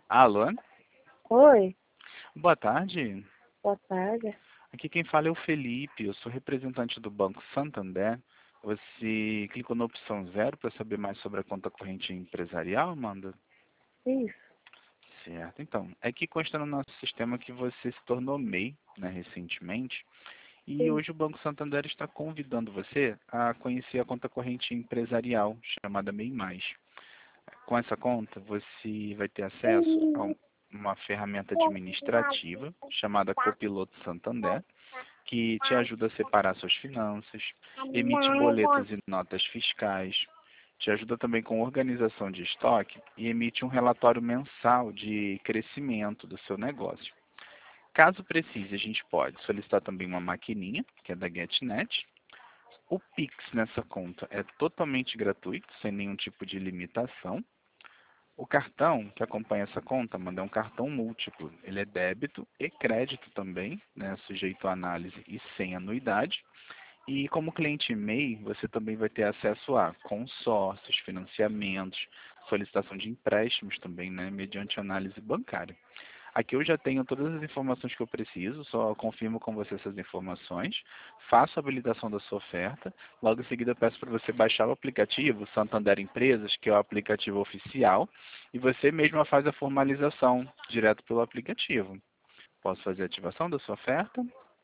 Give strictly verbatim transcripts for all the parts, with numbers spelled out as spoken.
Alô? Oi, Boa tarde. boa tarde. Aqui quem fala é o Felipe, eu sou representante do Banco Santander. Você clicou na opção zero para saber mais sobre a conta corrente empresarial, Amanda? Isso, Certo. Então, é que consta no nosso sistema que você se tornou M E I, né, recentemente, e sim. hoje o Banco Santander está convidando você a conhecer a conta corrente empresarial, chamada M E I mais. Com essa conta, você vai ter acesso a um- uma ferramenta administrativa chamada Copiloto Santander, que te ajuda a separar suas finanças, emite boletos e notas fiscais, te ajuda também com organização de estoque e emite um relatório mensal de crescimento do seu negócio. Caso precise, a gente pode solicitar também uma maquininha, que é da GetNet. O Pix nessa conta é totalmente gratuito, sem nenhum tipo de limitação. O cartão que acompanha essa conta, manda é um cartão múltiplo. Ele é débito e crédito também, né, sujeito à análise e sem anuidade. E como cliente M E I, você também vai ter acesso a consórcios, financiamentos, solicitação de empréstimos também, né, mediante análise bancária. Aqui eu já tenho todas as informações que eu preciso, só confirmo com você essas informações, faço a habilitação da sua oferta, logo em seguida eu peço para você baixar o aplicativo Santander Empresas, que é o aplicativo oficial, e você mesma faz a formalização direto pelo aplicativo. Posso fazer a ativação da sua oferta?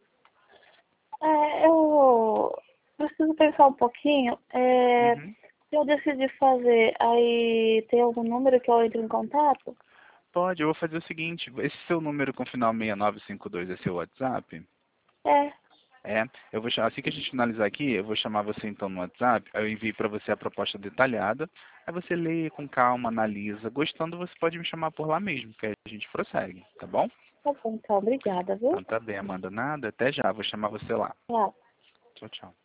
É, eu preciso pensar um pouquinho. É, Uhum. se eu decidir fazer, aí tem algum número que eu entre em contato? Pode, eu vou fazer o seguinte, esse seu número com final seis nove cinco dois é seu WhatsApp? É, É, eu vou chamar, assim que a gente finalizar aqui, eu vou chamar você então no WhatsApp, aí eu envio para você a proposta detalhada, aí você lê com calma, analisa, gostando você pode me chamar por lá mesmo, que aí a gente prossegue, tá bom? tá bom, então, obrigada, viu? Então tá bem, Amanda, nada, até já, vou chamar você lá. Tchau. Tchau, tchau.